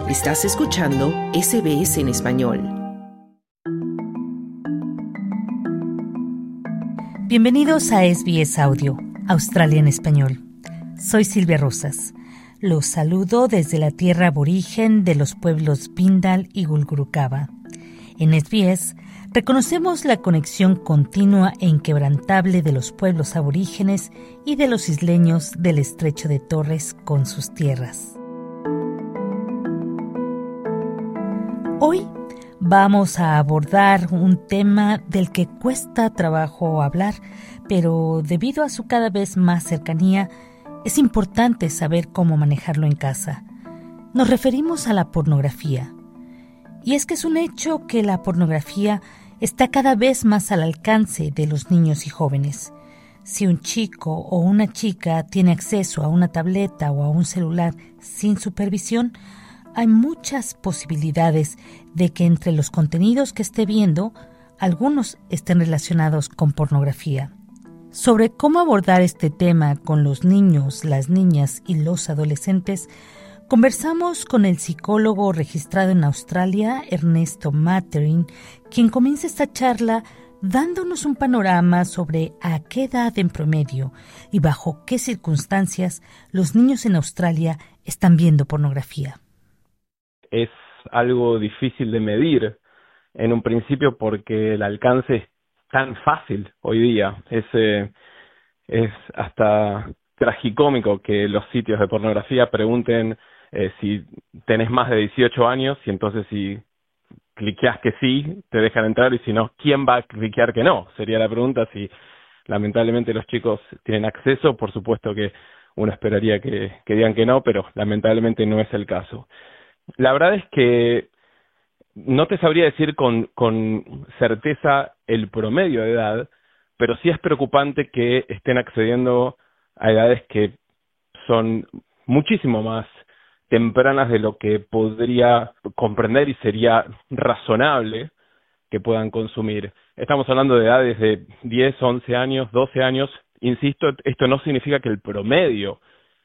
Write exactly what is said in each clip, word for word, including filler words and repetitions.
Estás escuchando S B S en español. Bienvenidos a S B S Audio, Australia en español. Soy Silvia Rosas. Los saludo desde la tierra aborigen de los pueblos Pindal y Gulgurukaba. En S B S reconocemos la conexión continua e inquebrantable de los pueblos aborígenes y de los isleños del Estrecho de Torres con sus tierras. Hoy vamos a abordar un tema del que cuesta trabajo hablar, pero debido a su cada vez más cercanía, es importante saber cómo manejarlo en casa. Nos referimos a la pornografía. Y es que es un hecho que la pornografía está cada vez más al alcance de los niños y jóvenes. Si un chico o una chica tiene acceso a una tableta o a un celular sin supervisión, hay muchas posibilidades de que entre los contenidos que esté viendo, algunos estén relacionados con pornografía. Sobre cómo abordar este tema con los niños, las niñas y los adolescentes, conversamos con el psicólogo registrado en Australia, Ernesto Materin, quien comienza esta charla dándonos un panorama sobre a qué edad en promedio y bajo qué circunstancias los niños en Australia están viendo pornografía. Es algo difícil de medir en un principio porque el alcance es tan fácil hoy día. Es, eh, es hasta tragicómico que los sitios de pornografía pregunten eh, si tenés más de dieciocho años y entonces si cliqueas que sí, te dejan entrar y si no, ¿quién va a cliquear que no? Sería la pregunta. Si lamentablemente los chicos tienen acceso, por supuesto que uno esperaría que, que digan que no, pero lamentablemente no es el caso. La verdad es que no te sabría decir con, con certeza el promedio de edad, pero sí es preocupante que estén accediendo a edades que son muchísimo más tempranas de lo que podría comprender y sería razonable que puedan consumir. Estamos hablando de edades de diez, once años, doce años. Insisto, esto no significa que el promedio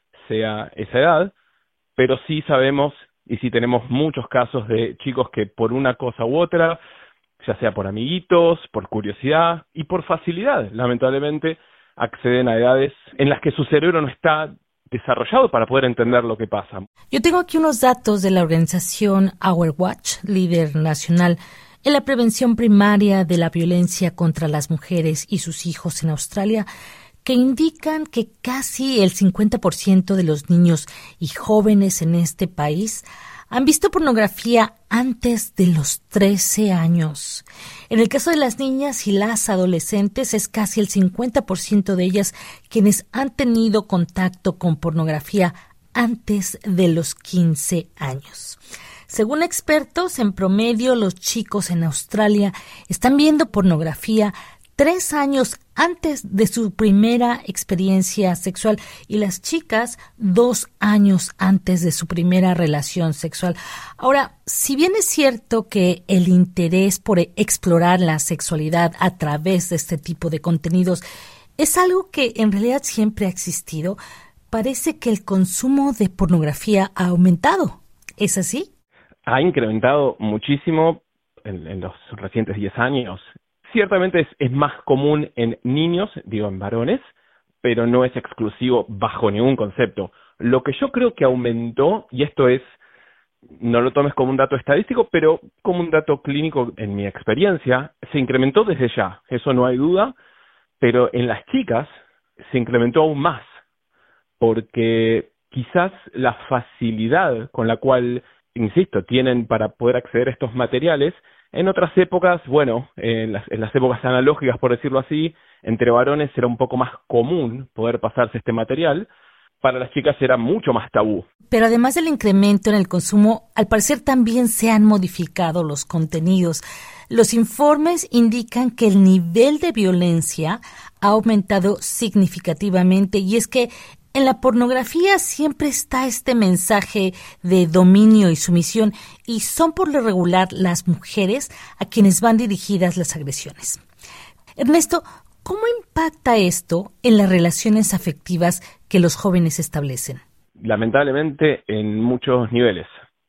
sea esa edad, pero sí sabemos y sí tenemos muchos casos de chicos que por una cosa u otra, ya sea por amiguitos, por curiosidad y por facilidad, lamentablemente, acceden a edades en las que su cerebro no está desarrollado para poder entender lo que pasa. Yo tengo aquí unos datos de la organización Our Watch, líder nacional en la prevención primaria de la violencia contra las mujeres y sus hijos en Australia, que indican que casi el cincuenta por ciento de los niños y jóvenes en este país han visto pornografía antes de los trece años. En el caso de las niñas y las adolescentes, es casi el cincuenta por ciento de ellas quienes han tenido contacto con pornografía antes de los quince años. Según expertos, en promedio los chicos en Australia están viendo pornografía tres años antes de su primera experiencia sexual y las chicas dos años antes de su primera relación sexual. Ahora, si bien es cierto que el interés por explorar la sexualidad a través de este tipo de contenidos es algo que en realidad siempre ha existido, parece que el consumo de pornografía ha aumentado. ¿Es así? Ha incrementado muchísimo en, en los recientes diez años. Ciertamente es, es más común en niños, digo en varones, pero no es exclusivo bajo ningún concepto. Lo que yo creo que aumentó, y esto es, no lo tomes como un dato estadístico, pero como un dato clínico en mi experiencia, se incrementó desde ya, eso no hay duda, pero en las chicas se incrementó aún más, porque quizás la facilidad con la cual, insisto, tienen para poder acceder a estos materiales. En otras épocas, bueno, en las, en las épocas analógicas, por decirlo así, entre varones era un poco más común poder pasarse este material. Para las chicas era mucho más tabú. Pero además del incremento en el consumo, al parecer también se han modificado los contenidos. Los informes indican que el nivel de violencia ha aumentado significativamente, y es que en la pornografía siempre está este mensaje de dominio y sumisión, y son por lo regular las mujeres a quienes van dirigidas las agresiones. Ernesto, ¿cómo impacta esto en las relaciones afectivas que los jóvenes establecen? Lamentablemente en muchos niveles.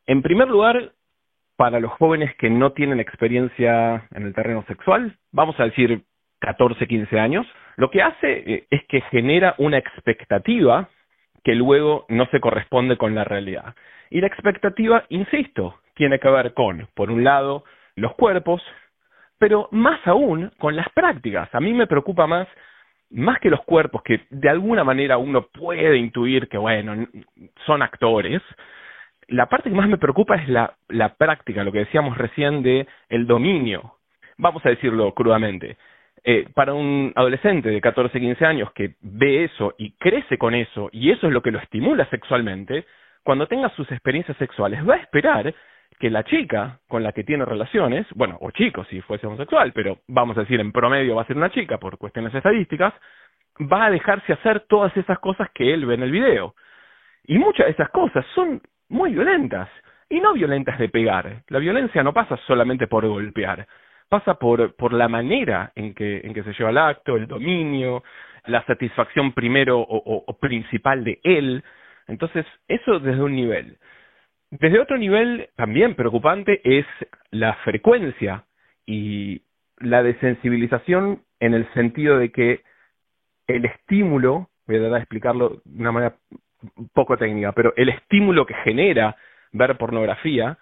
En primer lugar, para los jóvenes que no tienen experiencia en el terreno sexual, vamos a decir catorce, quince años, lo que hace eh, es que genera una expectativa que luego no se corresponde con la realidad. Y la expectativa, insisto, tiene que ver con, por un lado, los cuerpos, pero más aún con las prácticas. A mí me preocupa más, más que los cuerpos, que de alguna manera uno puede intuir que, bueno, son actores. La parte que más me preocupa es la, la práctica, lo que decíamos recién de el dominio. Vamos a decirlo crudamente. Eh, para un adolescente de catorce, quince años que ve eso y crece con eso, y eso es lo que lo estimula sexualmente, cuando tenga sus experiencias sexuales va a esperar que la chica con la que tiene relaciones, bueno, o chico si fuese homosexual, pero vamos a decir en promedio va a ser una chica por cuestiones estadísticas, va a dejarse hacer todas esas cosas que él ve en el video. Y muchas de esas cosas son muy violentas, y no violentas de pegar. La violencia no pasa solamente por golpear, pasa por, por la manera en que, en que se lleva el acto, el dominio, la satisfacción primero o, o, o principal de él. Entonces, eso desde un nivel. Desde otro nivel también preocupante es la frecuencia y la desensibilización en el sentido de que el estímulo, voy a tratar de explicarlo de una manera poco técnica, pero el estímulo que genera ver pornografía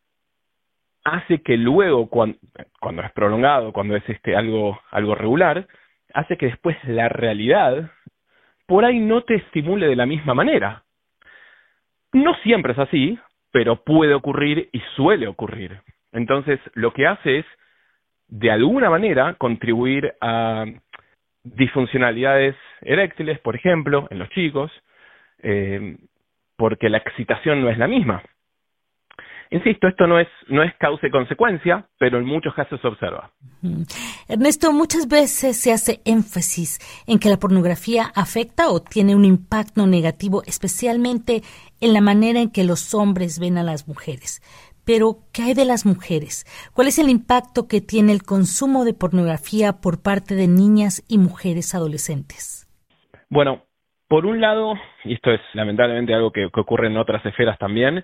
hace que luego, cuando, cuando es prolongado, cuando es este algo, algo regular, hace que después la realidad por ahí no te estimule de la misma manera. No siempre es así, pero puede ocurrir y suele ocurrir. Entonces, lo que hace es, de alguna manera, contribuir a disfuncionalidades eréctiles, por ejemplo, en los chicos, eh, porque la excitación no es la misma. Insisto, esto no es, no es causa y consecuencia, pero en muchos casos se observa. Ernesto, muchas veces se hace énfasis en que la pornografía afecta o tiene un impacto negativo, especialmente en la manera en que los hombres ven a las mujeres. Pero, ¿qué hay de las mujeres? ¿Cuál es el impacto que tiene el consumo de pornografía por parte de niñas y mujeres adolescentes? Bueno, por un lado, y esto es lamentablemente algo que, que ocurre en otras esferas también,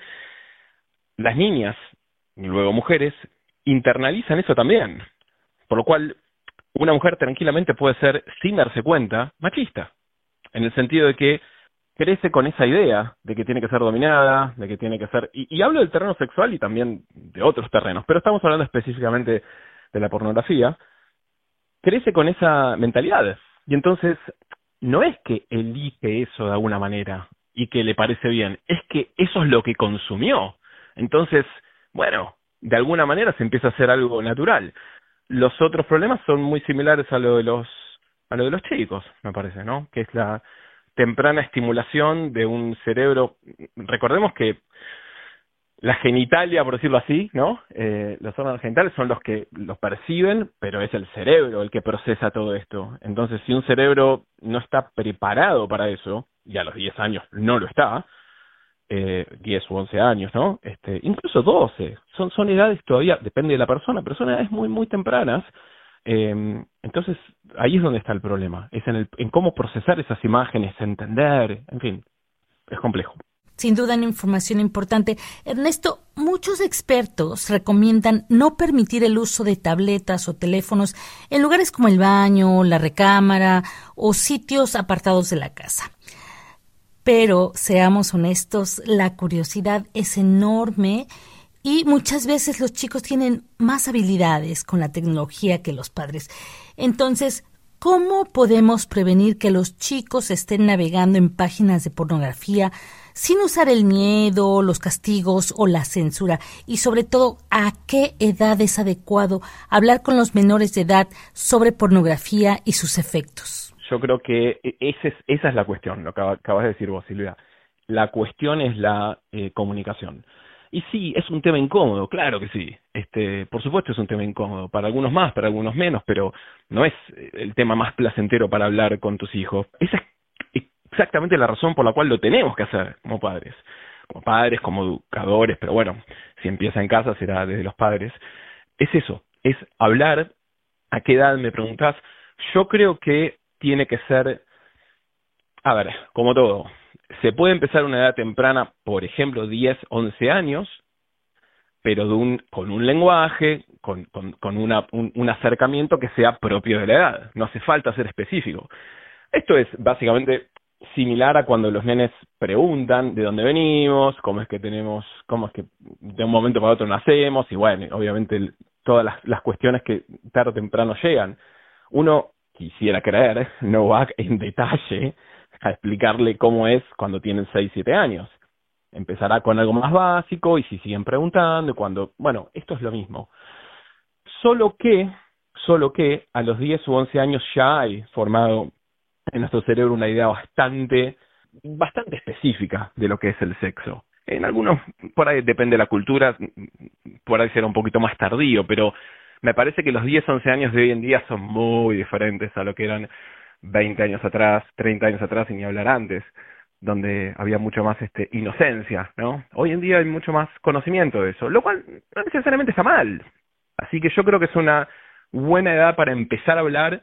las niñas, y luego mujeres, internalizan eso también. Por lo cual, una mujer tranquilamente puede ser, sin darse cuenta, machista. En el sentido de que crece con esa idea de que tiene que ser dominada, de que tiene que ser... Y, y hablo del terreno sexual y también de otros terrenos, pero estamos hablando específicamente de la pornografía. Crece con esa mentalidad. Y entonces, no es que elige eso de alguna manera y que le parece bien, es que eso es lo que consumió. Entonces, bueno, de alguna manera se empieza a hacer algo natural. Los otros problemas son muy similares a lo de los a lo de los chicos, me parece, ¿no? Que es la temprana estimulación de un cerebro. Recordemos que la genitalia, por decirlo así, ¿no? Eh, los órganos genitales son los que los perciben, pero es el cerebro el que procesa todo esto. Entonces, si un cerebro no está preparado para eso, y a los diez años no lo está, eh, diez u once años, ¿no? Este, incluso doce, son, son edades todavía, depende de la persona, pero son edades muy, muy tempranas. Eh, entonces, ahí es donde está el problema, es en, el, en cómo procesar esas imágenes, entender, en fin, es complejo. Sin duda, una información importante. Ernesto, muchos expertos recomiendan no permitir el uso de tabletas o teléfonos en lugares como el baño, la recámara o sitios apartados de la casa. Pero, seamos honestos, la curiosidad es enorme y muchas veces los chicos tienen más habilidades con la tecnología que los padres. Entonces, ¿cómo podemos prevenir que los chicos estén navegando en páginas de pornografía sin usar el miedo, los castigos o la censura? Y sobre todo, ¿a qué edad es adecuado hablar con los menores de edad sobre pornografía y sus efectos? Yo creo que ese es, esa es la cuestión, lo que acabas de decir vos, Silvia. La cuestión es la eh, comunicación. Y sí, es un tema incómodo, claro que sí. Este, por supuesto es un tema incómodo, para algunos más, para algunos menos, pero no es el tema más placentero para hablar con tus hijos. Esa es exactamente la razón por la cual lo tenemos que hacer como padres. Como padres, como educadores, pero bueno, si empieza en casa será desde los padres. Es eso, es hablar. ¿A qué edad me preguntás? Yo creo que tiene que ser, a ver, como todo, se puede empezar a una edad temprana, por ejemplo, diez, once años, pero de un, con un lenguaje, con, con, con una, un, un acercamiento que sea propio de la edad. No hace falta ser específico. Esto es básicamente similar a cuando los nenes preguntan de dónde venimos, cómo es que tenemos, cómo es que de un momento para otro nacemos, y bueno, obviamente el, todas las, las cuestiones que tarde o temprano llegan. Uno quisiera creer, no va en detalle a explicarle cómo es cuando tienen seis, siete años. Empezará con algo más básico y si siguen preguntando, cuando, bueno, esto es lo mismo. Solo que, solo que a los diez u once años ya hay formado en nuestro cerebro una idea bastante, bastante específica de lo que es el sexo. En algunos, por ahí depende de la cultura, por ahí será un poquito más tardío, pero me parece que los diez, once años de hoy en día son muy diferentes a lo que eran veinte años atrás, treinta años atrás y ni hablar antes, donde había mucho más este inocencia, ¿no? Hoy en día hay mucho más conocimiento de eso, lo cual no necesariamente está mal. Así que yo creo que es una buena edad para empezar a hablar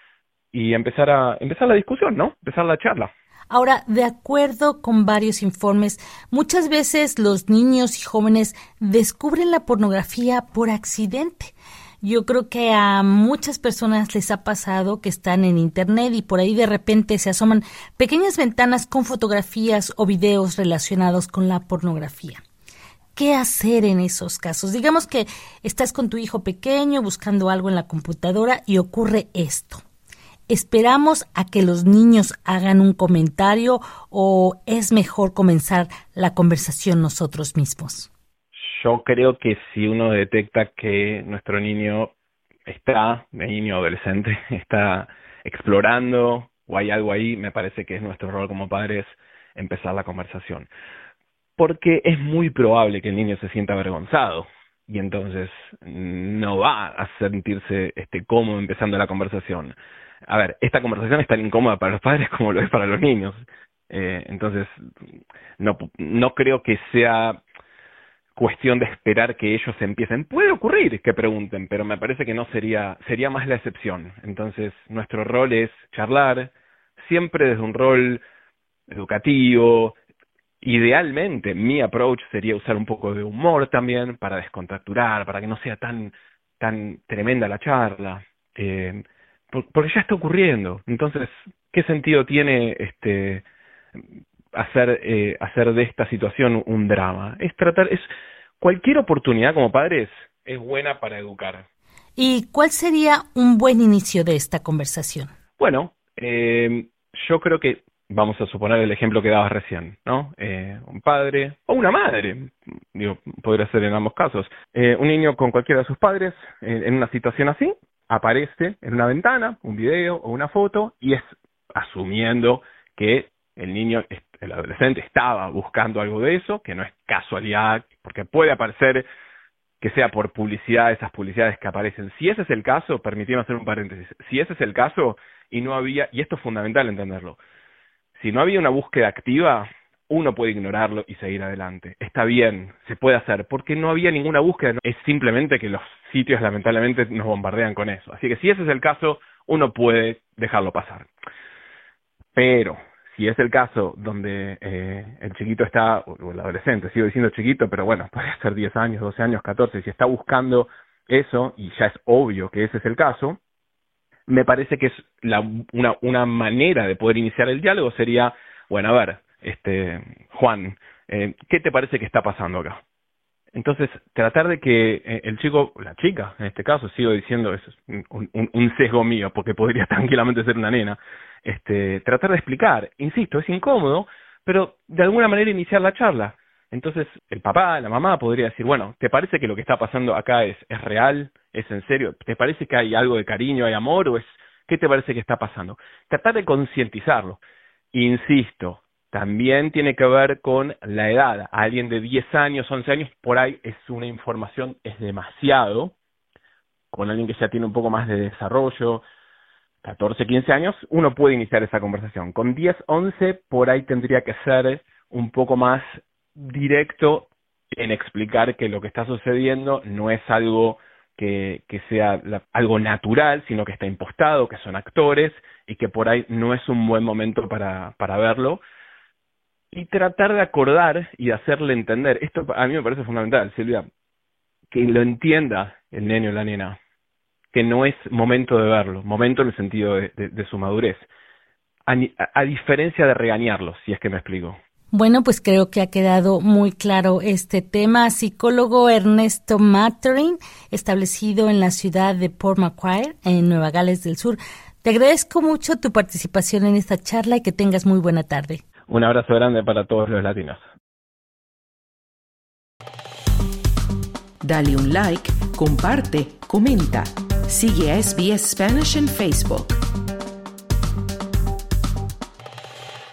y empezar a empezar la discusión, ¿no? Empezar la charla. Ahora, de acuerdo con varios informes, muchas veces los niños y jóvenes descubren la pornografía por accidente. Yo creo que a muchas personas les ha pasado que están en internet y por ahí de repente se asoman pequeñas ventanas con fotografías o videos relacionados con la pornografía. ¿Qué hacer en esos casos? Digamos que estás con tu hijo pequeño buscando algo en la computadora y ocurre esto. ¿Esperamos a que los niños hagan un comentario o es mejor comenzar la conversación nosotros mismos? Yo creo que si uno detecta que nuestro niño está, niño o adolescente, está explorando o hay algo ahí, me parece que es nuestro rol como padres empezar la conversación. Porque es muy probable que el niño se sienta avergonzado y entonces no va a sentirse este, cómodo empezando la conversación. A ver, esta conversación es tan incómoda para los padres como lo es para los niños. Eh, entonces, no, no creo que sea cuestión de esperar que ellos empiecen. Puede ocurrir que pregunten, pero me parece que no sería, sería más la excepción. Entonces, nuestro rol es charlar, siempre desde un rol educativo. Idealmente, mi approach sería usar un poco de humor también para descontracturar, para que no sea tan, tan tremenda la charla. Eh, porque ya está ocurriendo. Entonces, ¿qué sentido tiene este hacer eh, hacer de esta situación un drama? Es tratar, es cualquier oportunidad como padres es buena para educar. ¿Y cuál sería un buen inicio de esta conversación? Bueno, eh, yo creo que vamos a suponer el ejemplo que dabas recién, ¿no? Eh, un padre o una madre, digo, podría ser en ambos casos. Eh, un niño con cualquiera de sus padres eh, en una situación así, aparece en una ventana un video o una foto y es asumiendo que el niño, el adolescente estaba buscando algo de eso, que no es casualidad, porque puede aparecer que sea por publicidad, esas publicidades que aparecen. Si ese es el caso, permíteme hacer un paréntesis, si ese es el caso y no había, y esto es fundamental entenderlo, si no había una búsqueda activa, uno puede ignorarlo y seguir adelante. Está bien, se puede hacer, porque no había ninguna búsqueda, ¿no? Es simplemente que los sitios lamentablemente nos bombardean con eso. Así que si ese es el caso, uno puede dejarlo pasar. Pero si es el caso donde eh, el chiquito está, o el adolescente, sigo diciendo chiquito, pero bueno, puede ser diez años, doce años, catorce, si está buscando eso, y ya es obvio que ese es el caso, me parece que es la, una, una manera de poder iniciar el diálogo sería, bueno, a ver, este Juan, eh, ¿qué te parece que está pasando acá? Entonces, tratar de que eh, el chico, la chica, en este caso, sigo diciendo, eso es un, un, un sesgo mío, porque podría tranquilamente ser una nena, este, tratar de explicar, insisto, es incómodo, pero de alguna manera iniciar la charla. Entonces, el papá, la mamá podría decir, bueno, ¿te parece que lo que está pasando acá es, es real? ¿Es en serio? ¿Te parece que hay algo de cariño, hay amor? ¿O es qué te parece que está pasando? Tratar de concientizarlo. Insisto, también tiene que ver con la edad. Alguien de diez años, once años, por ahí es una información, es demasiado. Con alguien que ya tiene un poco más de desarrollo, catorce, quince años, uno puede iniciar esa conversación. Con diez, once, por ahí tendría que ser un poco más directo en explicar que lo que está sucediendo no es algo que, que sea la, algo natural, sino que está impostado, que son actores y que por ahí no es un buen momento para, para verlo. Y tratar de acordar y de hacerle entender. Esto a mí me parece fundamental, Silvia. que lo entienda el nene o la nena, que no es momento de verlo, momento en el sentido de, de, de su madurez, a, a, a diferencia de regañarlos, si es que me explico. Bueno, pues creo que ha quedado muy claro este tema. Psicólogo Ernesto Mattering, establecido en la ciudad de Port Macquarie, en Nueva Gales del Sur. Te agradezco mucho tu participación en esta charla y que tengas muy buena tarde. Un abrazo grande para todos los latinos. Dale un like, comparte, comenta. Sigue a S B S Spanish en Facebook.